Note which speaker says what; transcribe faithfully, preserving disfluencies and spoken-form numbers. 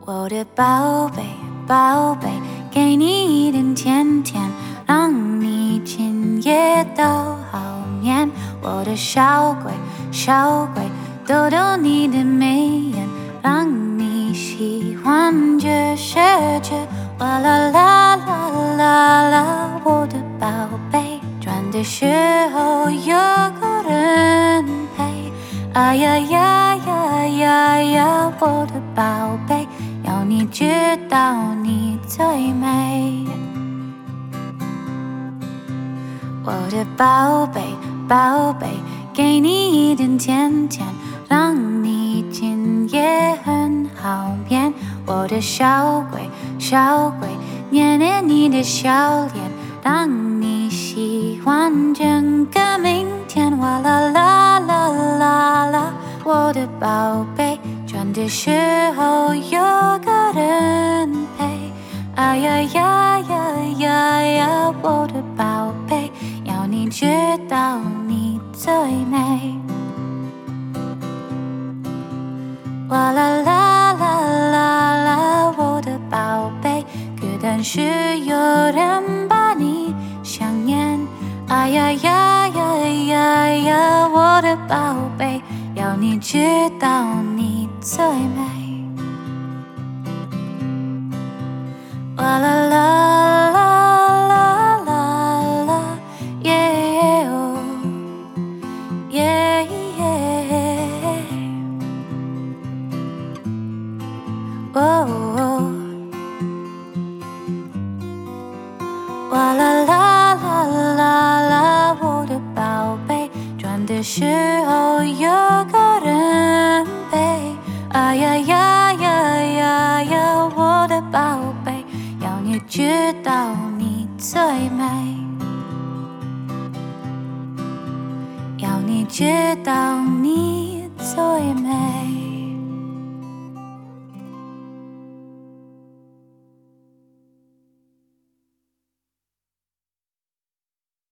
Speaker 1: 我的宝贝，宝贝，给你一点甜甜，让你今夜都好眠。我的小鬼，小鬼，逗逗你的眉眼，让你喜欢这世界。哇啦啦啦啦啦，我的宝贝，转的时候有个人陪。哎呀呀呀呀呀，我的宝贝，要你知道你最美。我的宝贝，宝贝，给你一点甜甜，让你今夜很好眠。我的小鬼，小鬼，捏捏你的笑脸，让你喜欢整个明天。哇啦啦啦啦啦，我的宝贝，转的时候有个人陪。哎呀呀呀呀呀，我的宝贝，要你知道你最美。哇啦啦啦啦啦，我的宝贝，孤单时有人把你想念。哎呀呀呀呀呀，我的宝贝，要你知道你最美。哇啦啦啦啦啦啦，耶哦，耶耶，哦哦，哇啦啦啦啦啦，我的宝贝，转的时候有个人陪。哎呀呀呀呀呀，我的宝贝，要你知道你最美，要你知道你最